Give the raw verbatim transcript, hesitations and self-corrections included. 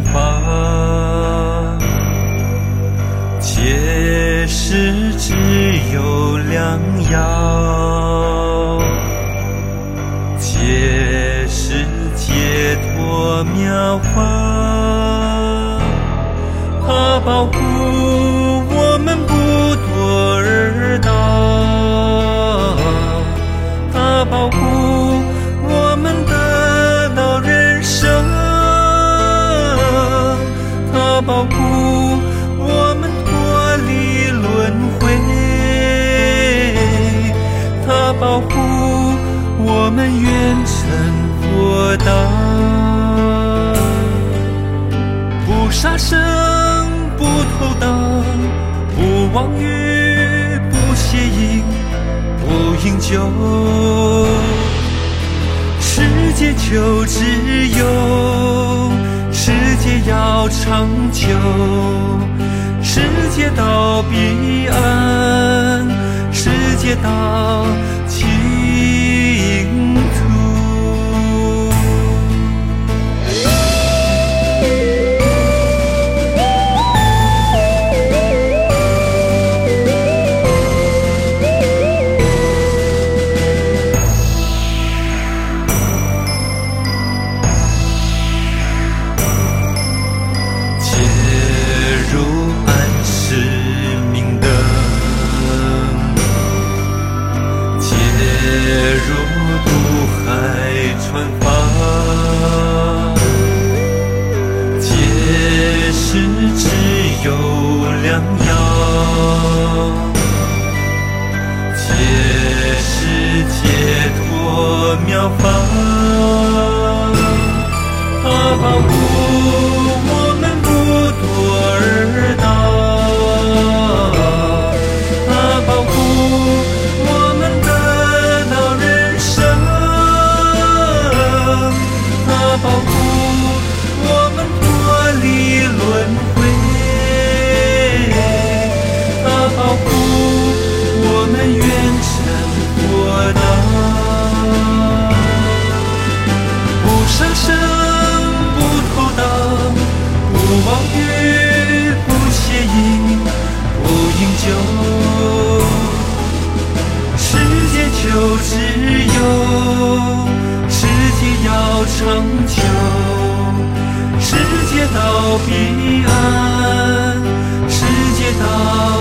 发，切实只有良药，切实解脱妙法。它保护我们不堕而道，它保护我们得到人生，它保护我们脱离轮回，它保护我们圆成佛道。不杀生，不偷盗，不妄语，不邪淫，不饮酒。世界就只有，世界要长久，世界到彼岸，世界到净土。传法，解释只有良药，解释解脱妙法。它保护我们不堕而道，它保护我们得到人生，它保护我们脱离轮回，它保护我们圆成佛道。不杀生，不偷盗，不妄语，不邪淫，不饮酒。世界就只有，世界要长久，世界到彼岸，世界到